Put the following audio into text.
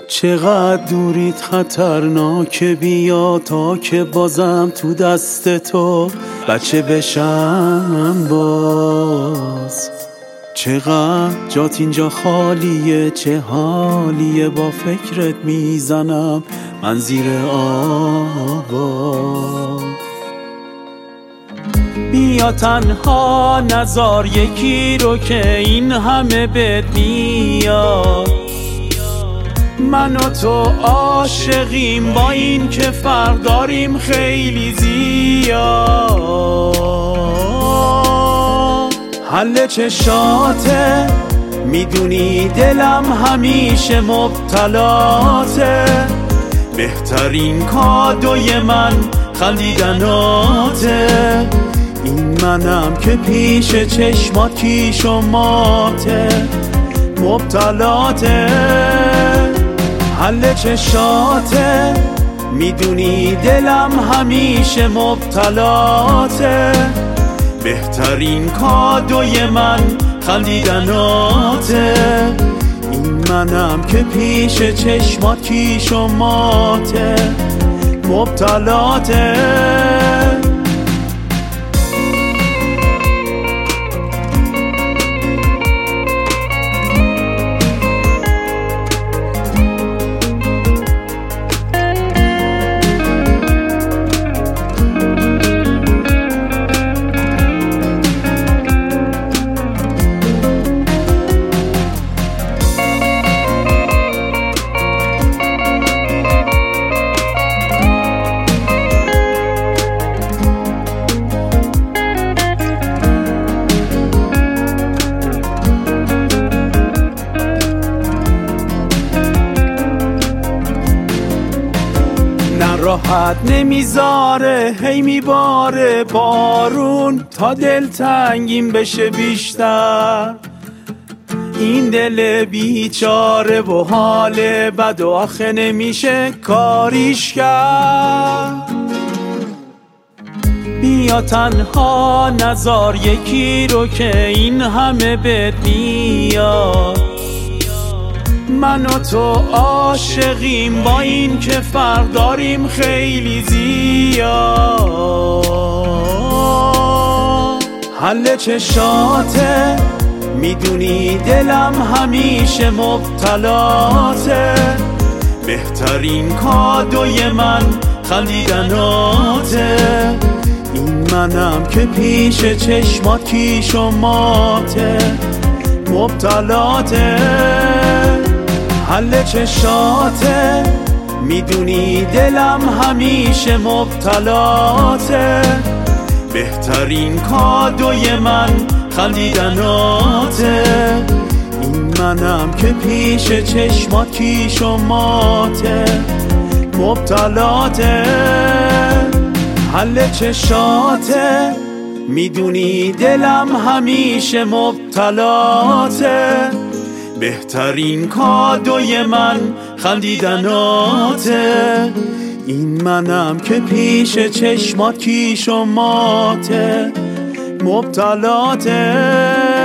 چقدر دوریت خطرناک، بیا تا که بازم تو دست تو بچه بشم باز. چقدر جات اینجا خالیه، چه حالیه، با فکرت میزنم من زیر آواز. بیا تنها نزار یکی رو که این همه بد میاد. من و تو عاشقیم با این که فرق داریم خیلی زیاد. حل چشاته میدونی دلم همیشه مبتلاته. بهترین کادوی من خندیدناته. این منم که پیش چشمات کیش و ماته مبتلاته. حل چشاته میدونی دلم همیشه مبتلاته. بهترین کادوی من خندیدناته. این منم که پیش چشمات کیش و ماته مبتلاته. راحت نمیذاره هی میباره بارون تا دل تنگیم بشه بیشتر. این دل بیچاره و حال بد و آخه نمیشه کاریش کرد. بیا تنها نزار یکی رو که این همه بد میاد. من و تو عاشقیم با این که فرق داریم خیلی زیاد. حل چشاته میدونی دلم همیشه مبتلاته. بهترین کادوی من خندیدناته. این منم که پیش چشمات کیش و ماته مبتلاته. حل چشاته میدونی دلم همیشه مبتلاته. بهترین کادوی من خندیدناته. این منم که پیش چشمات کیش و ماته مبتلاته. حل چشاته میدونی دلم همیشه مبتلاته. بهترین کادوی من خندیدناته. این منم که پیش چشمات کیش و ماته مبتلاته.